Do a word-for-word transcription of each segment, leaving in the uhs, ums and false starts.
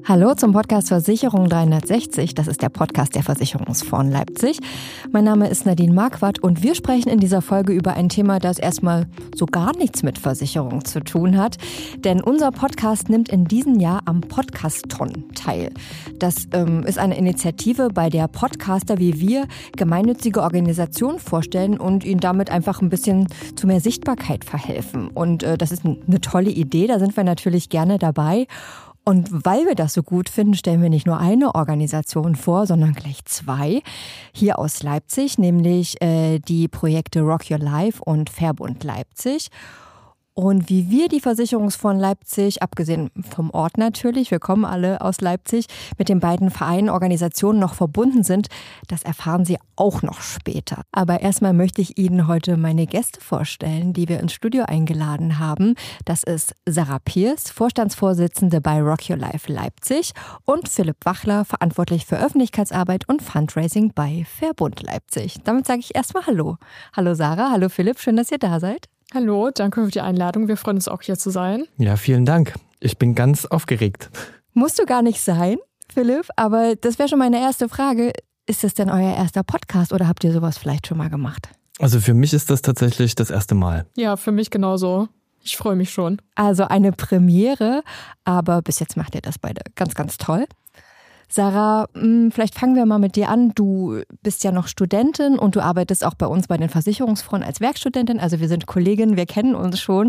Hallo zum Podcast Versicherung dreihundertsechzig. Das ist der Podcast der Versicherungsfonds Leipzig. Mein Name ist Nadine Marquardt und wir sprechen in dieser Folge über ein Thema, das erstmal so gar nichts mit Versicherung zu tun hat. Denn unser Podcast nimmt in diesem Jahr am Podcast-Ton teil. Das ähm, ist eine Initiative, bei der Podcaster wie wir gemeinnützige Organisationen vorstellen und ihnen damit einfach ein bisschen zu mehr Sichtbarkeit verhelfen. Und äh, das ist eine tolle Idee, da sind wir natürlich gerne dabei. Und weil wir das so gut finden, stellen wir nicht nur eine Organisation vor, sondern gleich zwei hier aus Leipzig, nämlich äh, die Projekte Rock Your Life und Verbund Leipzig. Und wie wir die Versicherungsfonds Leipzig, abgesehen vom Ort natürlich, wir kommen alle aus Leipzig, mit den beiden Vereinen, Organisationen noch verbunden sind, das erfahren Sie auch noch später. Aber erstmal möchte ich Ihnen heute meine Gäste vorstellen, die wir ins Studio eingeladen haben. Das ist Sarah Peers, Vorstandsvorsitzende bei Rock Your Life Leipzig, und Philipp Wachler, verantwortlich für Öffentlichkeitsarbeit und Fundraising bei Verbund Leipzig. Damit sage ich erstmal Hallo. Hallo Sarah, hallo Philipp, schön, dass ihr da seid. Hallo, danke für die Einladung. Wir freuen uns auch, hier zu sein. Ja, vielen Dank. Ich bin ganz aufgeregt. Musst du gar nicht sein, Philipp, aber das wäre schon meine erste Frage. Ist das denn euer erster Podcast oder habt ihr sowas vielleicht schon mal gemacht? Also für mich ist das tatsächlich das erste Mal. Ja, für mich genauso. Ich freue mich schon. Also eine Premiere, aber bis jetzt macht ihr das beide ganz, ganz toll. Sarah, vielleicht fangen wir mal mit dir an. Du bist ja noch Studentin und du arbeitest auch bei uns bei den Versicherungsfonds als Werkstudentin. Also wir sind Kolleginnen, wir kennen uns schon.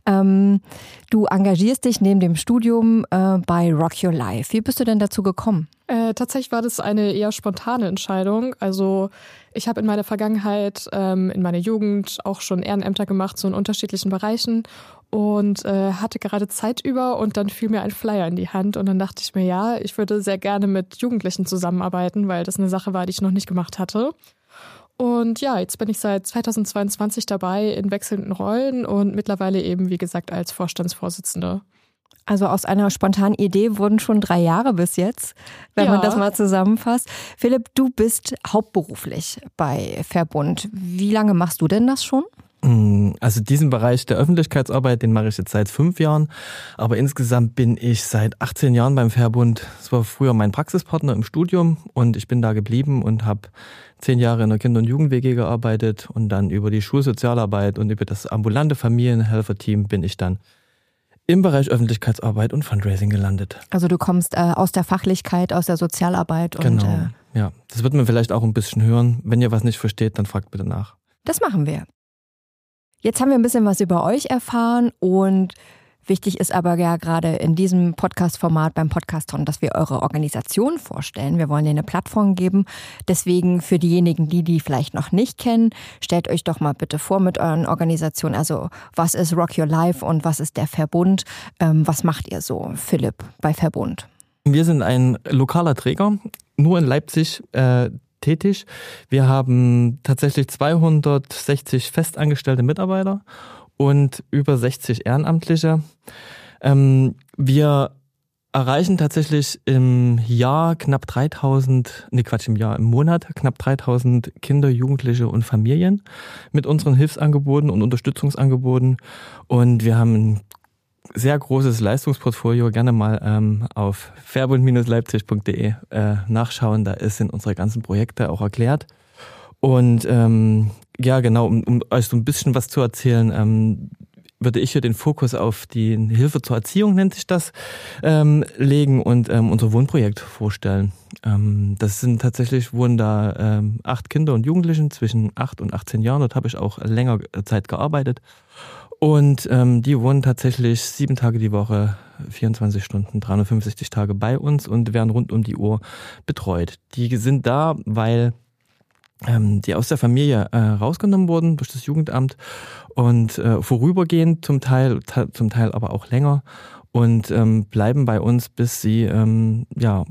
Du engagierst dich neben dem Studium bei Rock Your Life. Wie bist du denn dazu gekommen? Äh, tatsächlich war das eine eher spontane Entscheidung. Also ich habe in meiner Vergangenheit, ähm, in meiner Jugend auch schon Ehrenämter gemacht, so in unterschiedlichen Bereichen, und äh, hatte gerade Zeit über und dann fiel mir ein Flyer in die Hand und dann dachte ich mir, ja, ich würde sehr gerne mit Jugendlichen zusammenarbeiten, weil das eine Sache war, die ich noch nicht gemacht hatte. Und ja, jetzt bin ich seit zweitausendzweiundzwanzig dabei in wechselnden Rollen und mittlerweile eben, wie gesagt, als Vorstandsvorsitzende. Also aus einer spontanen Idee wurden schon drei Jahre bis jetzt, wenn ja. man das mal zusammenfasst. Philipp, du bist hauptberuflich bei Verbund. Wie lange machst du denn das schon? Also diesen Bereich der Öffentlichkeitsarbeit, den mache ich jetzt seit fünf Jahren. Aber insgesamt bin ich seit achtzehn Jahren beim Verbund. Das war früher mein Praxispartner im Studium und ich bin da geblieben und habe zehn Jahre in der Kinder- und Jugend-W G gearbeitet und dann über die Schulsozialarbeit und über das ambulante Familienhelferteam bin ich dann im Bereich Öffentlichkeitsarbeit und Fundraising gelandet. Also du kommst äh, aus der Fachlichkeit, aus der Sozialarbeit. Und, genau, äh, ja. Das wird man vielleicht auch ein bisschen hören. Wenn ihr was nicht versteht, dann fragt bitte nach. Das machen wir. Jetzt haben wir ein bisschen was über euch erfahren und wichtig ist aber ja gerade in diesem Podcast-Format beim Podcast-Ton, dass wir eure Organisation vorstellen. Wir wollen dir eine Plattform geben. Deswegen für diejenigen, die die vielleicht noch nicht kennen, stellt euch doch mal bitte vor mit euren Organisationen. Also was ist Rock Your Life und was ist der Verbund? Ähm, was macht ihr so, Philipp, bei Verbund? Wir sind ein lokaler Träger, nur in Leipzig äh, tätig. Wir haben tatsächlich zweihundertsechzig festangestellte Mitarbeiter und über sechzig Ehrenamtliche. Ähm, wir erreichen tatsächlich im Jahr knapp dreitausend, nee Quatsch, im Jahr, im Monat knapp dreitausend Kinder, Jugendliche und Familien mit unseren Hilfsangeboten und Unterstützungsangeboten. Und wir haben ein sehr großes Leistungsportfolio, gerne mal ähm, auf verbund Bindestrich leipzig Punkt de äh, nachschauen, da sind unsere ganzen Projekte auch erklärt. Und ähm, ja genau, um, um euch so ein bisschen was zu erzählen, ähm, würde ich hier den Fokus auf die Hilfe zur Erziehung, nennt sich das, ähm, legen und ähm, unser Wohnprojekt vorstellen. Ähm, das sind tatsächlich, wohnen da ähm, acht Kinder und Jugendlichen zwischen acht und achtzehn Jahren, dort habe ich auch länger Zeit gearbeitet. Und ähm, die wohnen tatsächlich sieben Tage die Woche, vierundzwanzig Stunden, dreihundertfünfzig Tage bei uns und werden rund um die Uhr betreut. Die sind da, weil ähm, die aus der Familie äh, rausgenommen wurden durch das Jugendamt und äh, vorübergehend zum Teil, ta- zum Teil aber auch länger und ähm, bleiben bei uns, bis sie ähm, ja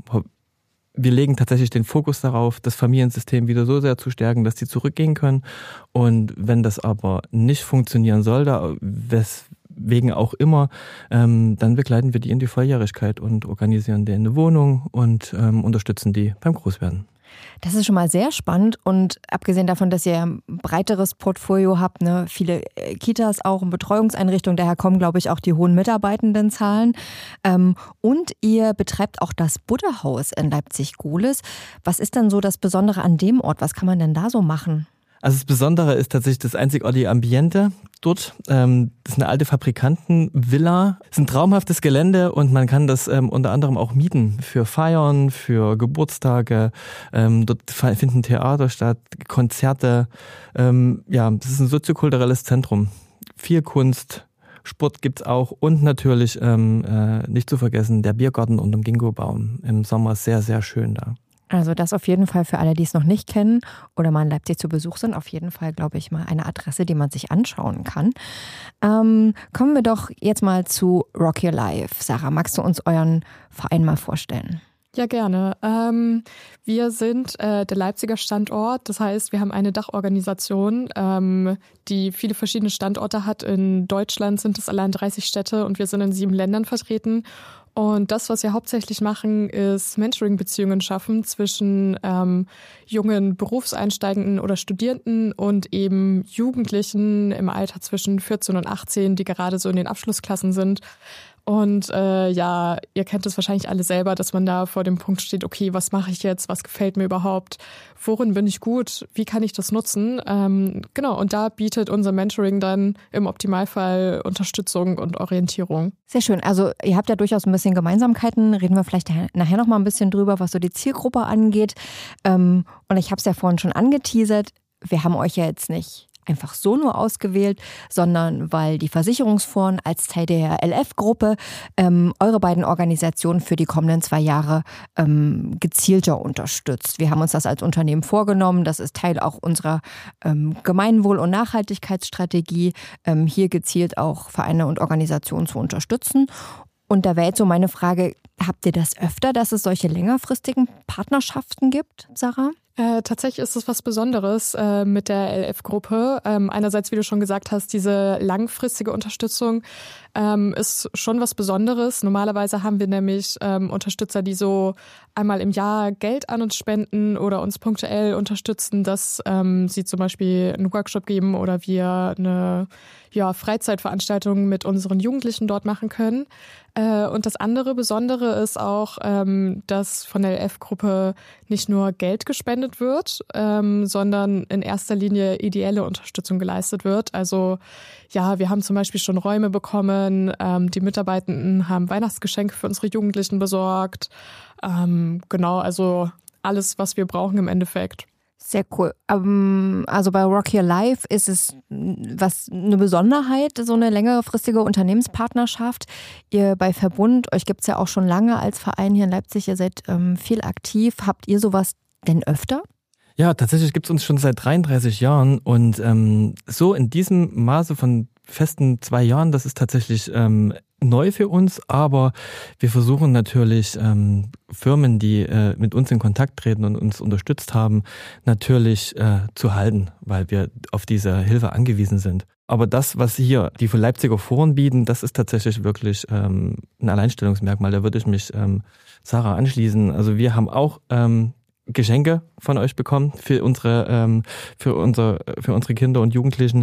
wir legen tatsächlich den Fokus darauf, das Familiensystem wieder so sehr zu stärken, dass die zurückgehen können. Und wenn das aber nicht funktionieren sollte, weswegen auch immer, ähm, dann begleiten wir die in die Volljährigkeit und organisieren denen eine Wohnung und ähm, unterstützen die beim Großwerden. Das ist schon mal sehr spannend und abgesehen davon, dass ihr ein breiteres Portfolio habt, ne, viele Kitas auch und Betreuungseinrichtungen, daher kommen, glaube ich, auch die hohen Mitarbeitendenzahlen. Ähm, und ihr betreibt auch das Buddha-Haus in Leipzig-Gohlis. Was ist denn so das Besondere an dem Ort? Was kann man denn da so machen? Also das Besondere ist tatsächlich das einzigartige Ambiente dort. Ähm, das ist eine alte Fabrikantenvilla. Es ist ein traumhaftes Gelände und man kann das ähm, unter anderem auch mieten für Feiern, für Geburtstage. Ähm, dort finden Theater statt, Konzerte. Ähm, ja, das ist ein soziokulturelles Zentrum. Viel Kunst, Sport gibt's auch und natürlich ähm, äh, nicht zu vergessen der Biergarten unterm Ginkgobaum. Im Sommer sehr, sehr schön da. Also das auf jeden Fall für alle, die es noch nicht kennen oder mal in Leipzig zu Besuch sind, auf jeden Fall, glaube ich, mal eine Adresse, die man sich anschauen kann. Ähm, kommen wir doch jetzt mal zu Rock Your Life. Sarah, magst du uns euren Verein mal vorstellen? Ja, gerne. Ähm, wir sind äh, der Leipziger Standort. Das heißt, wir haben eine Dachorganisation, ähm, die viele verschiedene Standorte hat. In Deutschland sind es allein dreißig Städte und wir sind in sieben Ländern vertreten. Und das, was wir hauptsächlich machen, ist Mentoring-Beziehungen schaffen zwischen ähm, jungen Berufseinsteigenden oder Studierenden und eben Jugendlichen im Alter zwischen vierzehn und achtzehn, die gerade so in den Abschlussklassen sind. Und äh, ja, ihr kennt es wahrscheinlich alle selber, dass man da vor dem Punkt steht, okay, was mache ich jetzt, was gefällt mir überhaupt, worin bin ich gut, wie kann ich das nutzen? Ähm, genau, und da bietet unser Mentoring dann im Optimalfall Unterstützung und Orientierung. Sehr schön, also ihr habt ja durchaus ein bisschen Gemeinsamkeiten, reden wir vielleicht nachher noch mal ein bisschen drüber, was so die Zielgruppe angeht. Ähm, und ich habe es ja vorhin schon angeteasert, wir haben euch ja jetzt nicht einfach so nur ausgewählt, sondern weil die Versicherungsfonds als Teil der L F-Gruppe ähm, eure beiden Organisationen für die kommenden zwei Jahre ähm, gezielter unterstützt. Wir haben uns das als Unternehmen vorgenommen. Das ist Teil auch unserer ähm, Gemeinwohl- und Nachhaltigkeitsstrategie, ähm, hier gezielt auch Vereine und Organisationen zu unterstützen. Und da wäre jetzt so meine Frage, habt ihr das öfter, dass es solche längerfristigen Partnerschaften gibt, Sarah? Äh, tatsächlich ist es was Besonderes äh, mit der L F-Gruppe. Ähm, einerseits, wie du schon gesagt hast, diese langfristige Unterstützung ähm, ist schon was Besonderes. Normalerweise haben wir nämlich ähm, Unterstützer, die so einmal im Jahr Geld an uns spenden oder uns punktuell unterstützen, dass ähm, sie zum Beispiel einen Workshop geben oder wir eine ja, Freizeitveranstaltung mit unseren Jugendlichen dort machen können. Äh, und das andere Besondere ist auch, ähm, dass von der L F-Gruppe nicht nur Geld gespendet wird, ähm, sondern in erster Linie ideelle Unterstützung geleistet wird. Also ja, wir haben zum Beispiel schon Räume bekommen, ähm, die Mitarbeitenden haben Weihnachtsgeschenke für unsere Jugendlichen besorgt. Ähm, genau, also alles, was wir brauchen im Endeffekt. Sehr cool. Also bei Rock Your Life ist es was eine Besonderheit, so eine längerfristige Unternehmenspartnerschaft. Ihr bei Verbund, euch gibt es ja auch schon lange als Verein hier in Leipzig, ihr seid ähm, viel aktiv. Habt ihr sowas denn öfter? Ja, tatsächlich gibt es uns schon seit dreiunddreißig Jahren und ähm, so in diesem Maße von festen zwei Jahren, das ist tatsächlich ähm, neu für uns, aber wir versuchen natürlich ähm, Firmen, die äh, mit uns in Kontakt treten und uns unterstützt haben, natürlich äh, zu halten, weil wir auf diese Hilfe angewiesen sind. Aber das, was hier die für Leipziger Foren bieten, das ist tatsächlich wirklich ähm, ein Alleinstellungsmerkmal. Da würde ich mich ähm, Sarah anschließen. Also wir haben auch ähm, Geschenke von euch bekommen für unsere ähm, für unser für unsere Kinder und Jugendlichen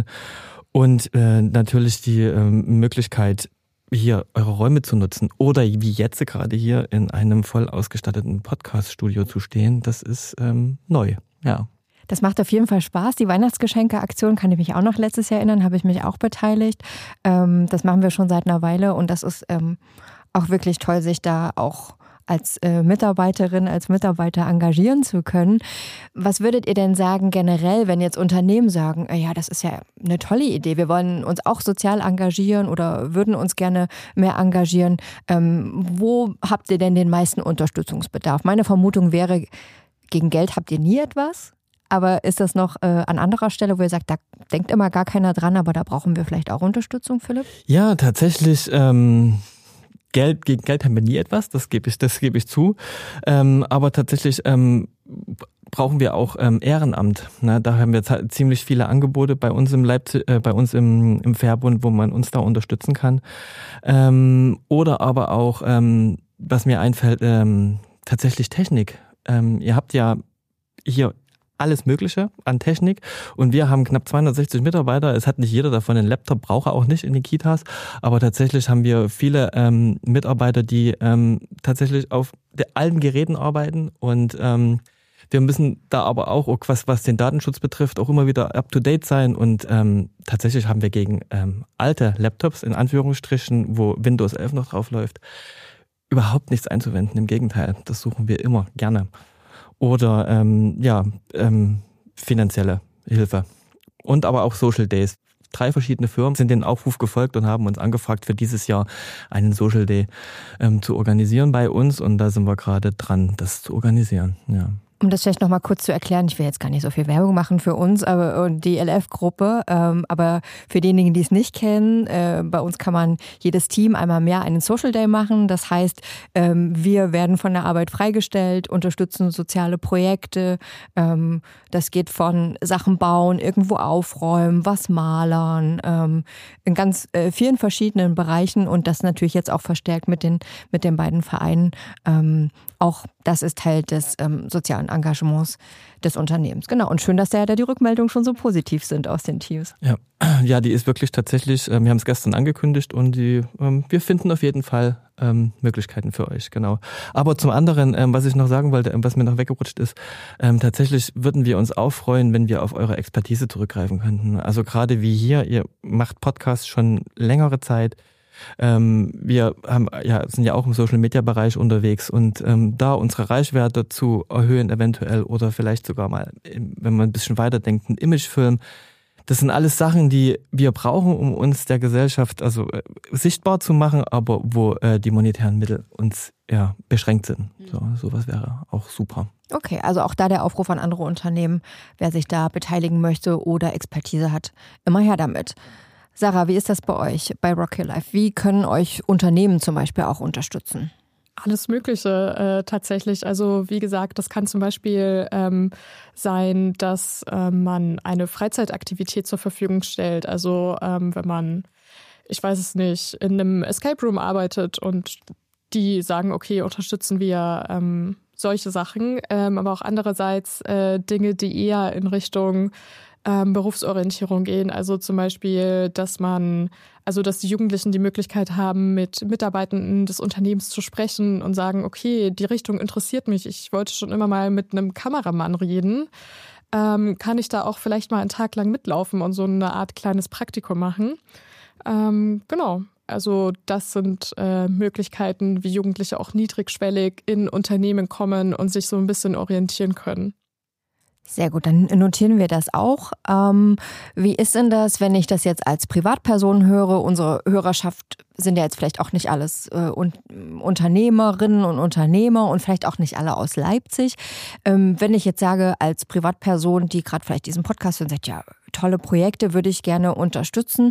und äh, natürlich die ähm, Möglichkeit, hier eure Räume zu nutzen oder wie jetzt gerade hier in einem voll ausgestatteten Podcast-Studio zu stehen, das ist ähm, neu, ja. Das macht auf jeden Fall Spaß. Die Weihnachtsgeschenke-Aktion kann ich mich auch noch letztes Jahr erinnern, habe ich mich auch beteiligt. Ähm, das machen wir schon seit einer Weile und das ist ähm, auch wirklich toll, sich da auch als äh, Mitarbeiterin, als Mitarbeiter engagieren zu können. Was würdet ihr denn sagen generell, wenn jetzt Unternehmen sagen, äh, ja, das ist ja eine tolle Idee, wir wollen uns auch sozial engagieren oder würden uns gerne mehr engagieren. Ähm, wo habt ihr denn den meisten Unterstützungsbedarf? Meine Vermutung wäre, gegen Geld habt ihr nie etwas. Aber ist das noch äh, an anderer Stelle, wo ihr sagt, da denkt immer gar keiner dran, aber da brauchen wir vielleicht auch Unterstützung, Philipp? Ja, tatsächlich. Ähm Geld, gegen Geld haben wir nie etwas, das gebe ich, das gebe ich zu. Ähm, aber tatsächlich ähm, brauchen wir auch ähm, Ehrenamt. Ne? Da haben wir z- ziemlich viele Angebote bei uns im Leipzig, äh, bei uns im, im Verbund, wo man uns da unterstützen kann. Ähm, oder aber auch, ähm, was mir einfällt, ähm, tatsächlich Technik. Ähm, ihr habt ja hier alles Mögliche an Technik und wir haben knapp zweihundertsechzig Mitarbeiter. Es hat nicht jeder davon einen Laptop, braucht er auch nicht in den Kitas, aber tatsächlich haben wir viele ähm, Mitarbeiter, die ähm, tatsächlich auf der, allen Geräten arbeiten und ähm, wir müssen da aber auch, was, was den Datenschutz betrifft, auch immer wieder up-to-date sein und ähm, tatsächlich haben wir gegen ähm, alte Laptops, in Anführungsstrichen, wo Windows elf noch drauf läuft, überhaupt nichts einzuwenden. Im Gegenteil, das suchen wir immer gerne. Oder ähm, ja, ähm, finanzielle Hilfe. Und aber auch Social Days. Drei verschiedene Firmen sind den Aufruf gefolgt und haben uns angefragt, für dieses Jahr einen Social Day ähm, zu organisieren bei uns. Und da sind wir gerade dran, das zu organisieren. Ja. Um das vielleicht nochmal kurz zu erklären, ich will jetzt gar nicht so viel Werbung machen für uns aber und die L F-Gruppe, ähm, aber für diejenigen, die es nicht kennen, äh, bei uns kann man jedes Team einmal mehr einen Social Day machen. Das heißt, ähm, wir werden von der Arbeit freigestellt, unterstützen soziale Projekte. Ähm, das geht von Sachen bauen, irgendwo aufräumen, was malern, ähm, in ganz äh, vielen verschiedenen Bereichen und das natürlich jetzt auch verstärkt mit den, mit den beiden Vereinen. Ähm, auch das ist Teil des ähm, sozialen Engagements des Unternehmens. Genau. Und schön, dass da, da die Rückmeldungen schon so positiv sind aus den Teams. Ja, ja, die ist wirklich tatsächlich, äh, wir haben es gestern angekündigt und die, ähm, wir finden auf jeden Fall ähm, Möglichkeiten für euch, genau. Aber zum anderen, ähm, was ich noch sagen wollte, ähm, was mir noch weggerutscht ist, ähm, tatsächlich würden wir uns auch freuen, wenn wir auf eure Expertise zurückgreifen könnten. Also gerade wie hier, ihr macht Podcasts schon längere Zeit. Ähm, wir haben, ja, sind ja auch im Social-Media-Bereich unterwegs und ähm, da unsere Reichweite zu erhöhen eventuell oder vielleicht sogar mal, wenn man ein bisschen weiterdenkt, einen Imagefilm. Das sind alles Sachen, die wir brauchen, um uns der Gesellschaft also äh, sichtbar zu machen, aber wo äh, die monetären Mittel uns ja beschränkt sind. So, sowas wäre auch super. Okay, also auch da der Aufruf an andere Unternehmen, wer sich da beteiligen möchte oder Expertise hat, immer her damit. Sarah, wie ist das bei euch, bei Rock Your Life? Wie können euch Unternehmen zum Beispiel auch unterstützen? Alles Mögliche äh, tatsächlich. Also wie gesagt, das kann zum Beispiel ähm, sein, dass äh, man eine Freizeitaktivität zur Verfügung stellt. Also ähm, wenn man, ich weiß es nicht, in einem Escape Room arbeitet und die sagen, okay, unterstützen wir ähm, solche Sachen, ähm, aber auch andererseits äh, Dinge, die eher in Richtung Ähm, Berufsorientierung gehen. Also zum Beispiel, dass man, also dass die Jugendlichen die Möglichkeit haben, mit Mitarbeitenden des Unternehmens zu sprechen und sagen, okay, die Richtung interessiert mich. Ich wollte schon immer mal mit einem Kameramann reden. Ähm, kann ich da auch vielleicht mal einen Tag lang mitlaufen und so eine Art kleines Praktikum machen? Ähm, genau. Also das sind äh, Möglichkeiten, wie Jugendliche auch niedrigschwellig in Unternehmen kommen und sich so ein bisschen orientieren können. Sehr gut, dann notieren wir das auch. Ähm, wie ist denn das, wenn ich das jetzt als Privatperson höre? Unsere Hörerschaft sind ja jetzt vielleicht auch nicht alles äh, un- Unternehmerinnen und Unternehmer und vielleicht auch nicht alle aus Leipzig. Ähm, wenn ich jetzt sage, als Privatperson, die gerade vielleicht diesen Podcast hört, sagt, ja, tolle Projekte würde ich gerne unterstützen.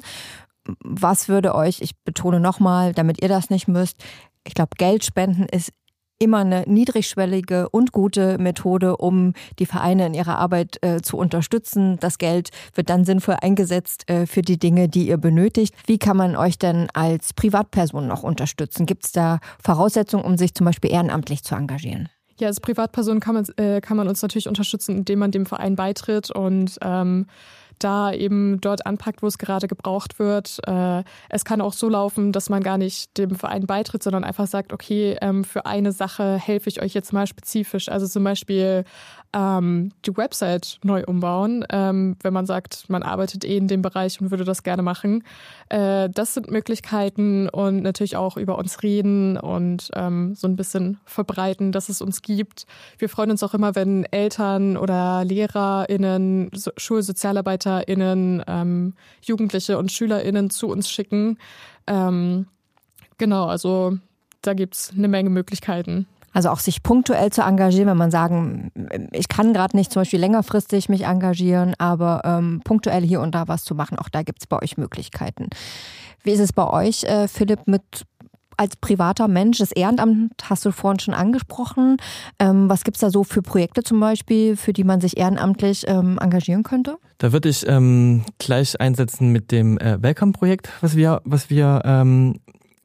Was würde euch, ich betone nochmal, damit ihr das nicht müsst, ich glaube, Geld spenden ist immer eine niedrigschwellige und gute Methode, um die Vereine in ihrer Arbeit äh, zu unterstützen. Das Geld wird dann sinnvoll eingesetzt äh, für die Dinge, die ihr benötigt. Wie kann man euch denn als Privatperson noch unterstützen? Gibt es da Voraussetzungen, um sich zum Beispiel ehrenamtlich zu engagieren? Ja, als Privatperson kann man, äh, kann man uns natürlich unterstützen, indem man dem Verein beitritt und ähm, da eben dort anpackt, wo es gerade gebraucht wird. Äh, es kann auch so laufen, dass man gar nicht dem Verein beitritt, sondern einfach sagt, okay, ähm, für eine Sache helfe ich euch jetzt mal spezifisch. Also zum Beispiel ähm, die Website neu umbauen, ähm, wenn man sagt, man arbeitet eh in dem Bereich und würde das gerne machen. Äh, das sind Möglichkeiten und natürlich auch über uns reden und ähm, so ein bisschen verbreiten, dass es uns gibt. Wir freuen uns auch immer, wenn Eltern oder LehrerInnen, so, SchulsozialarbeiterInnen, ähm, Jugendliche und SchülerInnen zu uns schicken. Ähm, genau, also da gibt's eine Menge Möglichkeiten. Also auch sich punktuell zu engagieren, wenn man sagen, ich kann gerade nicht zum Beispiel längerfristig mich engagieren, aber ähm, punktuell hier und da was zu machen, auch da gibt es bei euch Möglichkeiten. Wie ist es bei euch, äh, Philipp, mit als privater Mensch? Das Ehrenamt hast du vorhin schon angesprochen. Ähm, was gibt es da so für Projekte zum Beispiel, für die man sich ehrenamtlich ähm, engagieren könnte? Da würde ich ähm, gleich einsetzen mit dem äh, Welcome-Projekt, was wir, was wir ähm,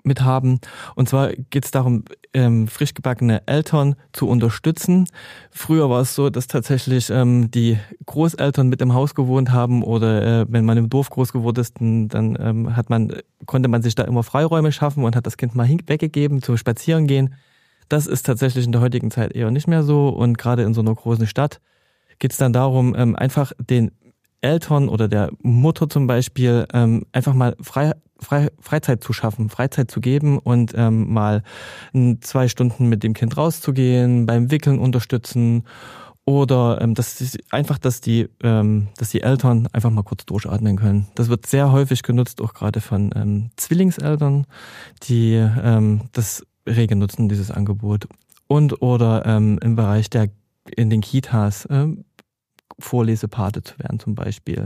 mit haben. Und zwar geht es darum, ähm, frisch gebackene Eltern zu unterstützen. Früher war es so, dass tatsächlich ähm, die Großeltern mit im Haus gewohnt haben oder äh, wenn man im Dorf groß geworden ist, dann, dann ähm, hat man, konnte man sich da immer Freiräume schaffen und hat das Kind mal hin- weggegeben zum Spazierengehen. Das ist tatsächlich in der heutigen Zeit eher nicht mehr so und gerade in so einer großen Stadt geht es dann darum, ähm, einfach den Eltern oder der Mutter zum Beispiel ähm, einfach mal frei, frei, Freizeit zu schaffen, Freizeit zu geben und ähm, mal zwei Stunden mit dem Kind rauszugehen, beim Wickeln unterstützen oder ähm, dass die, einfach, dass die, ähm, dass die Eltern einfach mal kurz durchatmen können. Das wird sehr häufig genutzt, auch gerade von ähm, Zwillingseltern, die ähm, das rege nutzen, dieses Angebot. Und oder ähm, im Bereich der in den Kitas ähm, Vorlesepate zu werden zum Beispiel.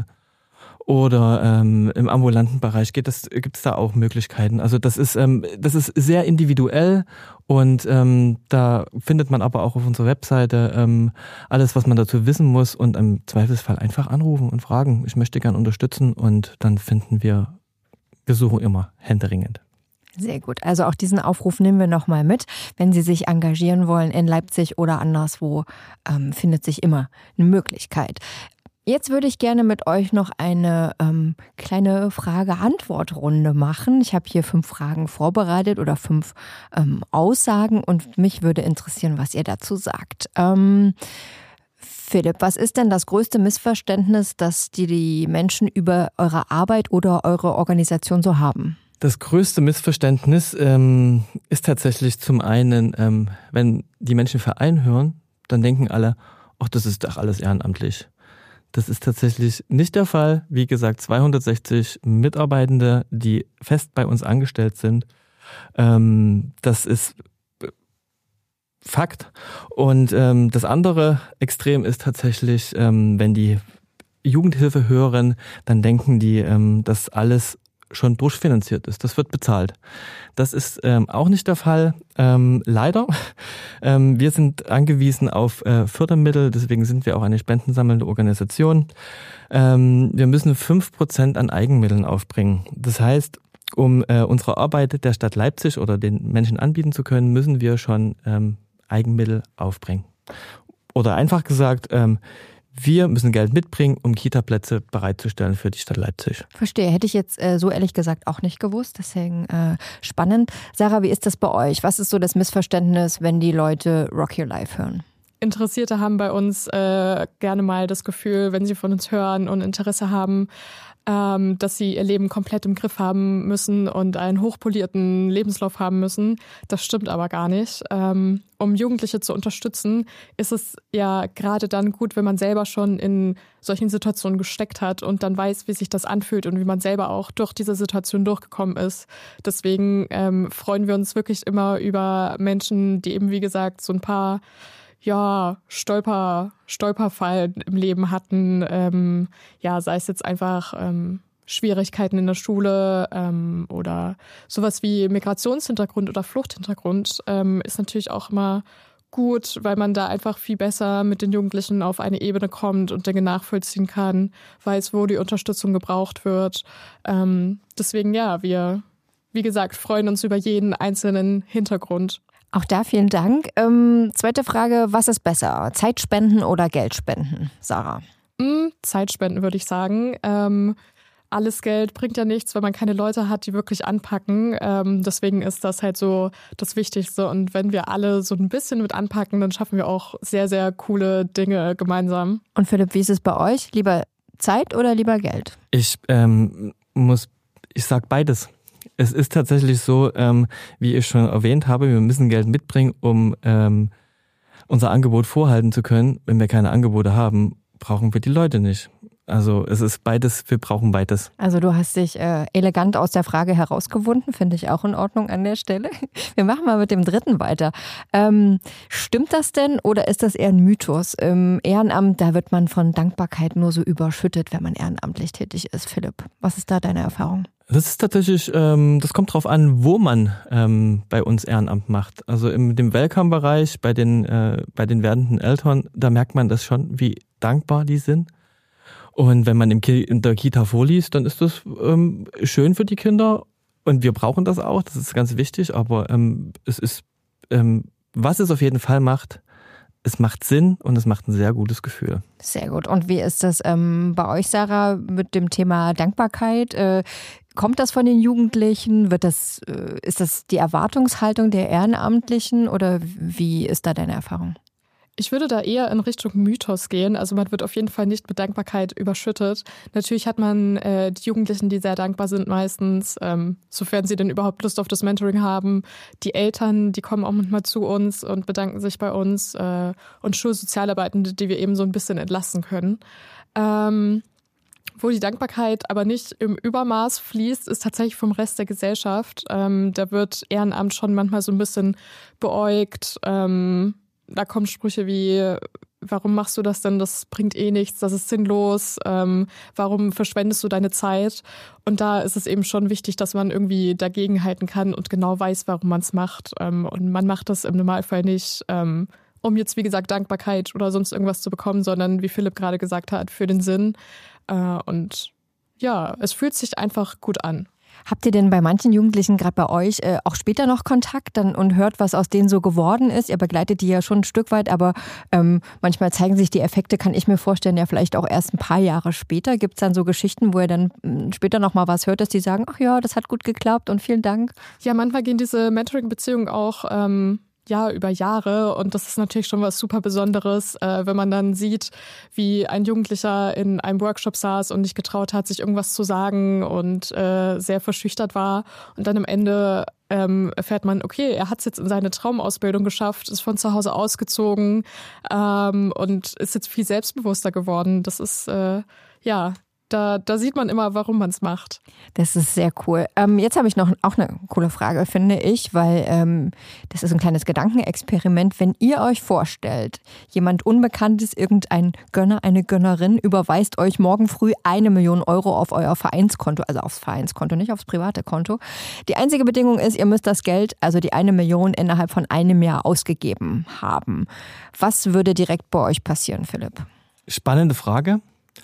Oder ähm, im ambulanten Bereich geht das, gibt es da auch Möglichkeiten. Also das ist, ähm, das ist sehr individuell und ähm, da findet man aber auch auf unserer Webseite ähm, alles, was man dazu wissen muss und im Zweifelsfall einfach anrufen und fragen, ich möchte gern unterstützen und dann finden wir, wir suchen immer händeringend. Sehr gut. Also auch diesen Aufruf nehmen wir nochmal mit. Wenn Sie sich engagieren wollen in Leipzig oder anderswo, ähm, findet sich immer eine Möglichkeit. Jetzt würde ich gerne mit euch noch eine ähm, kleine Frage-Antwort-Runde machen. Ich habe hier fünf Fragen vorbereitet oder fünf ähm, Aussagen und mich würde interessieren, was ihr dazu sagt. Ähm, Philipp, was ist denn das größte Missverständnis, das die, die Menschen über eure Arbeit oder eure Organisation so haben? Das größte Missverständnis ähm, ist tatsächlich zum einen, ähm, wenn die Menschen Verein hören, dann denken alle, ach, das ist doch alles ehrenamtlich. Das ist tatsächlich nicht der Fall. Wie gesagt, zweihundertsechzig Mitarbeitende, die fest bei uns angestellt sind. Ähm, das ist Fakt. Und ähm, das andere Extrem ist tatsächlich, ähm, wenn die Jugendhilfe hören, dann denken die, ähm, dass alles schon durchfinanziert ist. Das wird bezahlt. Das ist ähm, auch nicht der Fall, ähm, leider. Ähm, wir sind angewiesen auf äh, Fördermittel, deswegen sind wir auch eine spendensammelnde Organisation. Ähm, wir müssen fünf Prozent an Eigenmitteln aufbringen. Das heißt, um äh, unsere Arbeit der Stadt Leipzig oder den Menschen anbieten zu können, müssen wir schon ähm, Eigenmittel aufbringen. Oder einfach gesagt, ähm, wir müssen Geld mitbringen, um Kita-Plätze bereitzustellen für die Stadt Leipzig. Verstehe. Hätte ich jetzt äh, so ehrlich gesagt auch nicht gewusst. Deswegen äh, spannend. Sarah, wie ist das bei euch? Was ist so das Missverständnis, wenn die Leute Rock Your Life hören? Interessierte haben bei uns äh, gerne mal das Gefühl, wenn sie von uns hören und Interesse haben, ähm, dass sie ihr Leben komplett im Griff haben müssen und einen hochpolierten Lebenslauf haben müssen. Das stimmt aber gar nicht. Ähm, um Jugendliche zu unterstützen, ist es ja gerade dann gut, wenn man selber schon in solchen Situationen gesteckt hat und dann weiß, wie sich das anfühlt und wie man selber auch durch diese Situation durchgekommen ist. Deswegen ähm, freuen wir uns wirklich immer über Menschen, die eben, wie gesagt, so ein paar ja, Stolper, Stolperfallen im Leben hatten, ähm, ja, sei es jetzt einfach ähm, Schwierigkeiten in der Schule ähm, oder sowas wie Migrationshintergrund oder Fluchthintergrund, ähm, ist natürlich auch immer gut, weil man da einfach viel besser mit den Jugendlichen auf eine Ebene kommt und Dinge nachvollziehen kann, weiß, wo die Unterstützung gebraucht wird. Ähm, deswegen, ja, wir, wie gesagt, freuen uns über jeden einzelnen Hintergrund. Auch da vielen Dank. Ähm, zweite Frage, was ist besser? Zeitspenden oder Geldspenden, Sarah? Mm, Zeitspenden, würde ich sagen. Ähm, alles Geld bringt ja nichts, wenn man keine Leute hat, die wirklich anpacken. Ähm, deswegen ist das halt so das Wichtigste. Und wenn wir alle so ein bisschen mit anpacken, dann schaffen wir auch sehr, sehr coole Dinge gemeinsam. Und Philipp, wie ist es bei euch? Lieber Zeit oder lieber Geld? Ich ähm, muss, ich sag beides. Es ist tatsächlich so, ähm, wie ich schon erwähnt habe, wir müssen Geld mitbringen, um ähm, unser Angebot vorhalten zu können. Wenn wir keine Angebote haben, brauchen wir die Leute nicht. Also es ist beides, wir brauchen beides. Also du hast dich äh, elegant aus der Frage herausgewunden, finde ich auch in Ordnung an der Stelle. Wir machen mal mit dem dritten weiter. Ähm, stimmt das denn oder ist das eher ein Mythos? Im Ehrenamt, da wird man von Dankbarkeit nur so überschüttet, wenn man ehrenamtlich tätig ist. Philipp, was ist da deine Erfahrung? Das ist tatsächlich, ähm, das kommt drauf an, wo man ähm, bei uns Ehrenamt macht. Also im dem Welcome-Bereich, bei den äh, bei den werdenden Eltern, da merkt man das schon, wie dankbar die sind. Und wenn man im Ki- in der Kita vorliest, dann ist das ähm, schön für die Kinder, und wir brauchen das auch, das ist ganz wichtig, aber ähm, es ist, ähm, was es auf jeden Fall macht, es macht Sinn und es macht ein sehr gutes Gefühl. Sehr gut. Und wie ist das ähm, bei euch, Sarah, mit dem Thema Dankbarkeit? Äh, kommt das von den Jugendlichen? Wird das, äh, ist das die Erwartungshaltung der Ehrenamtlichen oder wie ist da deine Erfahrung? Ich würde da eher in Richtung Mythos gehen. Also man wird auf jeden Fall nicht mit Dankbarkeit überschüttet. Natürlich hat man äh, die Jugendlichen, die sehr dankbar sind meistens, ähm, sofern sie denn überhaupt Lust auf das Mentoring haben. Die Eltern, die kommen auch manchmal zu uns und bedanken sich bei uns. Äh, und Schulsozialarbeitende, die wir eben so ein bisschen entlasten können. Ähm, wo die Dankbarkeit aber nicht im Übermaß fließt, ist tatsächlich vom Rest der Gesellschaft. Ähm, da wird Ehrenamt schon manchmal so ein bisschen beäugt. Ähm, Da kommen Sprüche wie, warum machst du das denn? Das bringt eh nichts, das ist sinnlos. Ähm, warum verschwendest du deine Zeit? Und da ist es eben schon wichtig, dass man irgendwie dagegenhalten kann und genau weiß, warum man es macht. Ähm, und man macht das im Normalfall nicht, ähm, um jetzt, wie gesagt, Dankbarkeit oder sonst irgendwas zu bekommen, sondern, wie Philipp gerade gesagt hat, für den Sinn. Äh, und ja, es fühlt sich einfach gut an. Habt ihr denn bei manchen Jugendlichen, gerade bei euch, äh, auch später noch Kontakt dann und hört, was aus denen so geworden ist? Ihr begleitet die ja schon ein Stück weit, aber ähm, manchmal zeigen sich die Effekte, kann ich mir vorstellen, ja vielleicht auch erst ein paar Jahre später. Gibt es dann so Geschichten, wo ihr dann m, später noch mal was hört, dass die sagen, ach ja, das hat gut geklappt und vielen Dank? Ja, manchmal gehen diese Mentoring-Beziehungen auch ähm ja, über Jahre und das ist natürlich schon was super Besonderes, äh, wenn man dann sieht, wie ein Jugendlicher in einem Workshop saß und nicht getraut hat, sich irgendwas zu sagen und äh, sehr verschüchtert war und dann am Ende ähm, erfährt man, okay, er hat es jetzt in seine Traumausbildung geschafft, ist von zu Hause ausgezogen ähm, und ist jetzt viel selbstbewusster geworden. Das ist, äh, ja... Da, da sieht man immer, warum man es macht. Das ist sehr cool. Ähm, jetzt habe ich noch auch eine coole Frage, finde ich, weil ähm, das ist ein kleines Gedankenexperiment. Wenn ihr euch vorstellt, jemand Unbekanntes, irgendein Gönner, eine Gönnerin, überweist euch morgen früh eine Million Euro auf euer Vereinskonto, also aufs Vereinskonto, nicht aufs private Konto. Die einzige Bedingung ist, ihr müsst das Geld, also die eine Million, innerhalb von einem Jahr ausgegeben haben. Was würde direkt bei euch passieren, Philipp? Spannende Frage.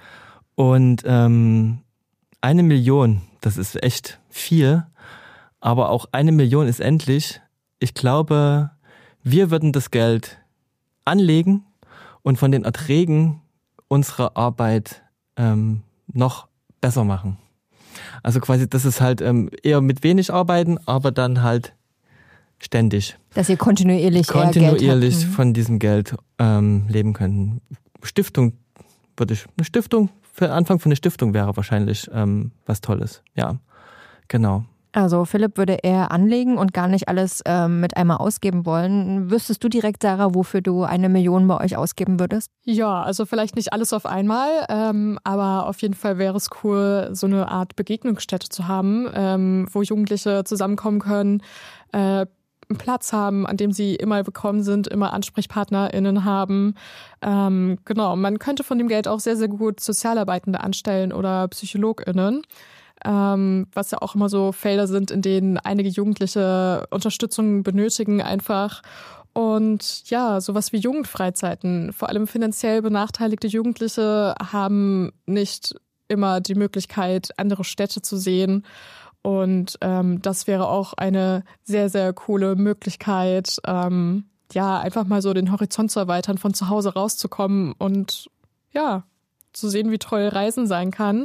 Und ähm, eine Million, das ist echt viel, aber auch eine Million ist endlich. Ich glaube, wir würden das Geld anlegen und von den Erträgen unsere Arbeit ähm, noch besser machen. Also quasi, das ist halt ähm, eher mit wenig arbeiten, aber dann halt ständig. Dass ihr kontinuierlich kontinuierlich Geld habt. von diesem Geld ähm, leben können. Stiftung würde ich, eine Stiftung, für den Anfang von einer Stiftung wäre wahrscheinlich ähm, was Tolles. Ja, genau. Also Philipp würde eher anlegen und gar nicht alles ähm, mit einmal ausgeben wollen. Wüsstest du direkt, Sarah, wofür du eine Million bei euch ausgeben würdest? Ja, also vielleicht nicht alles auf einmal, ähm, aber auf jeden Fall wäre es cool, so eine Art Begegnungsstätte zu haben, ähm, wo Jugendliche zusammenkommen können, äh, einen Platz haben, an dem sie immer willkommen sind, immer AnsprechpartnerInnen haben. Ähm, genau, man könnte von dem Geld auch sehr, sehr gut Sozialarbeitende anstellen oder PsychologInnen, ähm, was ja auch immer so Felder sind, in denen einige Jugendliche Unterstützung benötigen einfach. Und ja, sowas wie Jugendfreizeiten, vor allem finanziell benachteiligte Jugendliche haben nicht immer die Möglichkeit, andere Städte zu sehen. Und ähm, das wäre auch eine sehr, sehr coole Möglichkeit, ähm, ja, einfach mal so den Horizont zu erweitern, von zu Hause rauszukommen und ja, zu sehen, wie toll Reisen sein kann.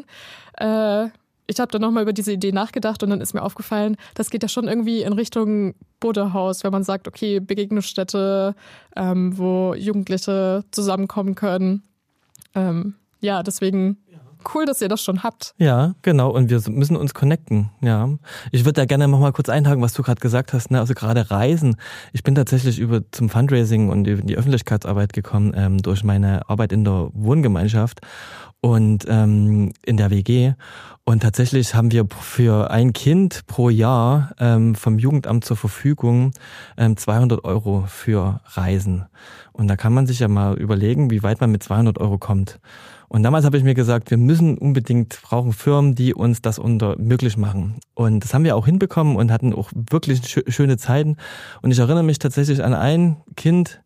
Äh, ich habe dann nochmal über diese Idee nachgedacht und dann ist mir aufgefallen, das geht ja schon irgendwie in Richtung Buddha-Haus, wenn man sagt, okay, Begegnungsstätte, ähm, wo Jugendliche zusammenkommen können. Ähm, ja, deswegen... Cool, dass ihr das schon habt. Ja, genau. Und wir müssen uns connecten. Ja, ich würde da gerne noch mal kurz einhaken, was du gerade gesagt hast. Ne? Also gerade Reisen. Ich bin tatsächlich über zum Fundraising und über die Öffentlichkeitsarbeit gekommen ähm, durch meine Arbeit in der Wohngemeinschaft und ähm, in der W G. Und tatsächlich haben wir für ein Kind pro Jahr ähm, vom Jugendamt zur Verfügung ähm, zweihundert Euro für Reisen. Und da kann man sich ja mal überlegen, wie weit man mit zweihundert Euro kommt. Und damals habe ich mir gesagt, wir müssen unbedingt, brauchen Firmen, die uns das unter möglich machen. Und das haben wir auch hinbekommen und hatten auch wirklich sch- schöne Zeiten. Und ich erinnere mich tatsächlich an ein Kind,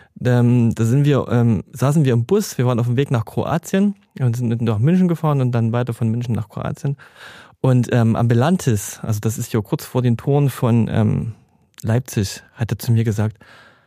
ähm, da sind wir, ähm, saßen wir im Bus, wir waren auf dem Weg nach Kroatien und sind nach München gefahren und dann weiter von München nach Kroatien. Und ähm, Ambulantis, also das ist hier kurz vor den Toren von ähm, Leipzig, hat er zu mir gesagt,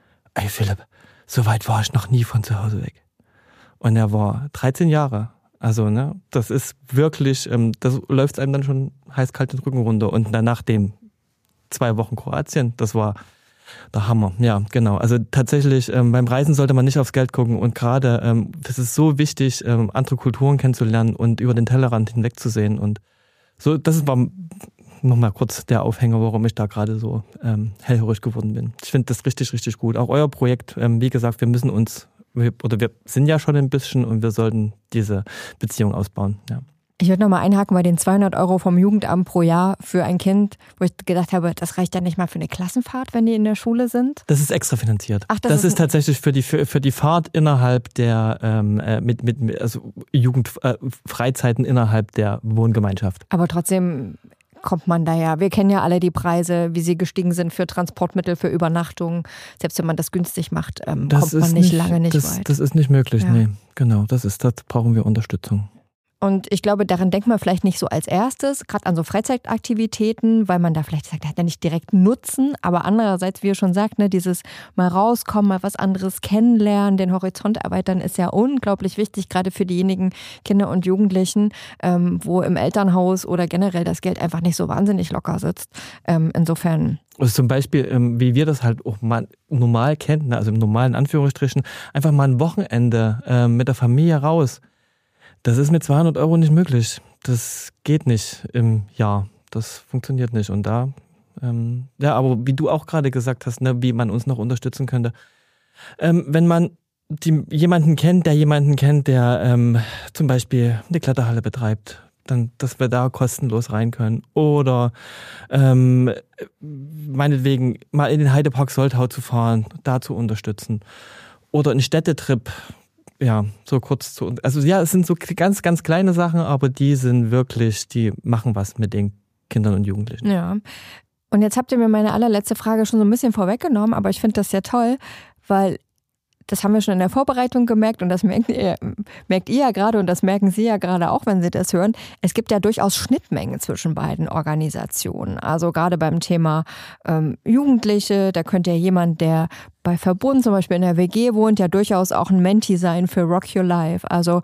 ey Philipp, so weit war ich noch nie von zu Hause weg. Und er war dreizehn Jahre. Also ne, das ist wirklich, ähm, das läuft einem dann schon heiß-kalt den Rücken runter. Und dann nach dem zwei Wochen Kroatien, das war der Hammer. Ja, genau. Also tatsächlich, ähm, beim Reisen sollte man nicht aufs Geld gucken. Und gerade, ähm, es ist so wichtig, ähm, andere Kulturen kennenzulernen und über den Tellerrand hinwegzusehen. Und so, das war nochmal kurz der Aufhänger, warum ich da gerade so ähm, hellhörig geworden bin. Ich finde das richtig, richtig gut. Auch euer Projekt, ähm, wie gesagt, wir müssen uns, wir, oder wir sind ja schon ein bisschen und wir sollten diese Beziehung ausbauen. Ja. Ich würde nochmal einhaken bei den zweihundert Euro vom Jugendamt pro Jahr für ein Kind, wo ich gedacht habe, das reicht ja nicht mal für eine Klassenfahrt, wenn die in der Schule sind. Das ist extra finanziert. Ach, das, das ist, ist tatsächlich für die für, für die Fahrt innerhalb der ähm, mit mit also Jugend äh, Freizeiten innerhalb der Wohngemeinschaft. Aber trotzdem kommt man da ja, wir kennen ja alle die Preise, wie sie gestiegen sind für Transportmittel, für Übernachtungen. Selbst wenn man das günstig macht, ähm, kommt man nicht, nicht lange nicht das, weit. Das ist nicht möglich, ja. nee. Genau, das ist, das brauchen wir Unterstützung. Und ich glaube, daran denkt man vielleicht nicht so als erstes, gerade an so Freizeitaktivitäten, weil man da vielleicht sagt, hat ja nicht direkt Nutzen, aber andererseits, wie ihr schon sagt, ne, dieses mal rauskommen, mal was anderes kennenlernen, den Horizont erweitern, ist ja unglaublich wichtig, gerade für diejenigen Kinder und Jugendlichen, ähm, wo im Elternhaus oder generell das Geld einfach nicht so wahnsinnig locker sitzt. Ähm, insofern... Also zum Beispiel, ähm, wie wir das halt auch mal normal kennen, also im normalen Anführungsstrichen, einfach mal ein Wochenende ähm, mit der Familie raus. Das ist mit zweihundert Euro nicht möglich. Das geht nicht im Jahr. Das funktioniert nicht. Und da, ähm, ja, aber wie du auch gerade gesagt hast, ne, wie man uns noch unterstützen könnte. Ähm, wenn man die, jemanden kennt, der jemanden kennt, der ähm, zum Beispiel eine Kletterhalle betreibt, dann, dass wir da kostenlos rein können. Oder ähm, meinetwegen mal in den Heidepark Soltau zu fahren, da zu unterstützen. Oder einen Städtetrip. Ja, so kurz zu, also ja, es sind so ganz, ganz kleine Sachen, aber die sind wirklich, die machen was mit den Kindern und Jugendlichen. Ja. Und jetzt habt ihr mir meine allerletzte Frage schon so ein bisschen vorweggenommen, aber ich finde das ja toll, weil das haben wir schon in der Vorbereitung gemerkt und das merkt ihr, merkt ihr ja gerade und das merken Sie ja gerade auch, wenn Sie das hören. Es gibt ja durchaus Schnittmengen zwischen beiden Organisationen. Also gerade beim Thema ähm, Jugendliche, da könnte ja jemand, der bei Verbund zum Beispiel in der W G wohnt, ja durchaus auch ein Menti sein für Rock Your Life. Also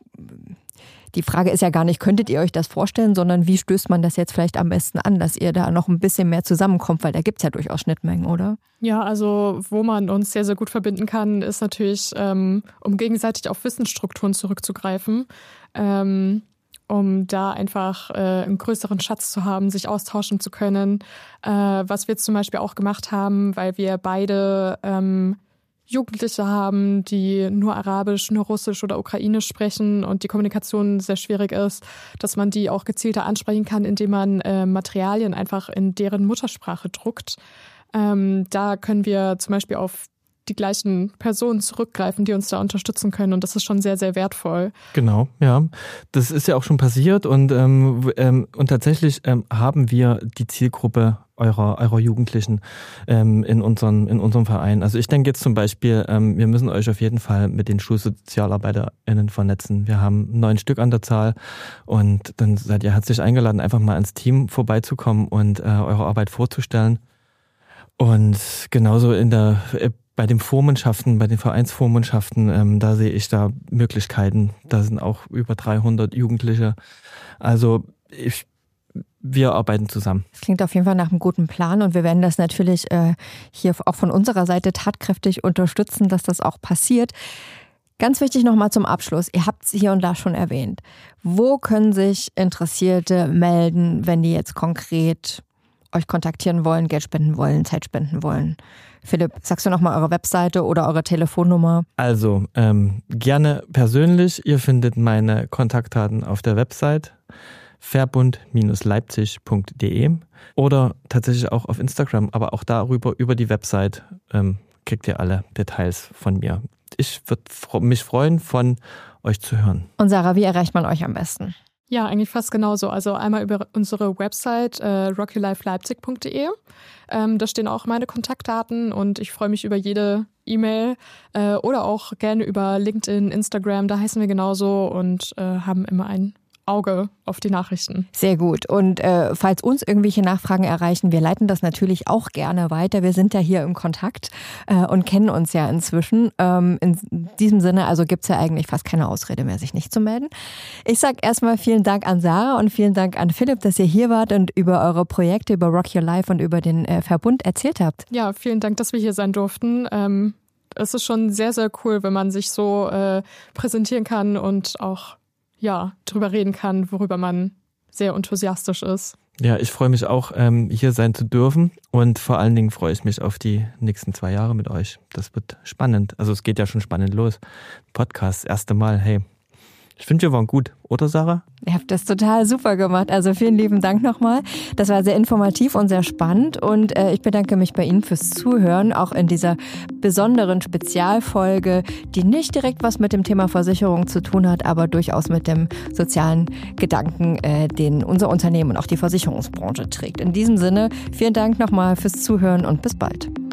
die Frage ist ja gar nicht, könntet ihr euch das vorstellen, sondern wie stößt man das jetzt vielleicht am besten an, dass ihr da noch ein bisschen mehr zusammenkommt, weil da gibt es ja durchaus Schnittmengen, oder? Ja, also wo man uns sehr, sehr gut verbinden kann, ist natürlich, ähm, um gegenseitig auf Wissensstrukturen zurückzugreifen, ähm, um da einfach äh, einen größeren Schatz zu haben, sich austauschen zu können. Äh, was wir jetzt zum Beispiel auch gemacht haben, weil wir beide ähm, Jugendliche haben, die nur Arabisch, nur Russisch oder Ukrainisch sprechen und die Kommunikation sehr schwierig ist, dass man die auch gezielter ansprechen kann, indem man äh, Materialien einfach in deren Muttersprache druckt. Ähm, da können wir zum Beispiel auf die gleichen Personen zurückgreifen, die uns da unterstützen können und das ist schon sehr, sehr wertvoll. Genau, ja. Das ist ja auch schon passiert und, ähm, ähm, und tatsächlich ähm, haben wir die Zielgruppe eurer, eurer Jugendlichen ähm, in, unseren, in unserem Verein. Also ich denke jetzt zum Beispiel, ähm, wir müssen euch auf jeden Fall mit den SchulsozialarbeiterInnen vernetzen. Wir haben neun Stück an der Zahl und dann seid ihr herzlich eingeladen, einfach mal ins Team vorbeizukommen und äh, eure Arbeit vorzustellen. Und genauso in der äh, bei den Vormundschaften, bei den Vereinsvormundschaften, ähm, da sehe ich da Möglichkeiten. Da sind auch über dreihundert Jugendliche. Also ich, wir arbeiten zusammen. Das klingt auf jeden Fall nach einem guten Plan und wir werden das natürlich äh, hier auch von unserer Seite tatkräftig unterstützen, dass das auch passiert. Ganz wichtig nochmal zum Abschluss. Ihr habt es hier und da schon erwähnt. Wo können sich Interessierte melden, wenn die jetzt konkret euch kontaktieren wollen, Geld spenden wollen, Zeit spenden wollen? Philipp, sagst du nochmal eure Webseite oder eure Telefonnummer? Also ähm, gerne persönlich. Ihr findet meine Kontaktdaten auf der Website verbund leipzig punkt de oder tatsächlich auch auf Instagram, aber auch darüber, über die Website ähm, kriegt ihr alle Details von mir. Ich würde mich freuen, von euch zu hören. Und Sarah, wie erreicht man euch am besten? Ja, eigentlich fast genauso. Also einmal über unsere Website äh, rock your life leipzig punkt de. Ähm, da stehen auch meine Kontaktdaten und ich freue mich über jede E-Mail äh, oder auch gerne über LinkedIn, Instagram. Da heißen wir genauso und äh, haben immer einen Auge auf die Nachrichten. Sehr gut. Und äh, falls uns irgendwelche Nachfragen erreichen, wir leiten das natürlich auch gerne weiter. Wir sind ja hier im Kontakt äh, und kennen uns ja inzwischen. Ähm, in diesem Sinne, also gibt es ja eigentlich fast keine Ausrede mehr, sich nicht zu melden. Ich sage erstmal vielen Dank an Sarah und vielen Dank an Philipp, dass ihr hier wart und über eure Projekte, über Rock Your Life und über den äh, Verbund erzählt habt. Ja, vielen Dank, dass wir hier sein durften. Ähm, es ist schon sehr, sehr cool, wenn man sich so äh, präsentieren kann und auch ja, drüber reden kann, worüber man sehr enthusiastisch ist. Ja, ich freue mich auch, ähm, hier sein zu dürfen und vor allen Dingen freue ich mich auf die nächsten zwei Jahre mit euch. Das wird spannend. Also es geht ja schon spannend los. Podcast, das erste Mal, hey. Ich finde, wir waren gut, oder Sarah? Ihr habt das total super gemacht. Also vielen lieben Dank nochmal. Das war sehr informativ und sehr spannend. Und äh, ich bedanke mich bei Ihnen fürs Zuhören, auch in dieser besonderen Spezialfolge, die nicht direkt was mit dem Thema Versicherung zu tun hat, aber durchaus mit dem sozialen Gedanken, äh, den unser Unternehmen und auch die Versicherungsbranche trägt. In diesem Sinne, vielen Dank nochmal fürs Zuhören und bis bald.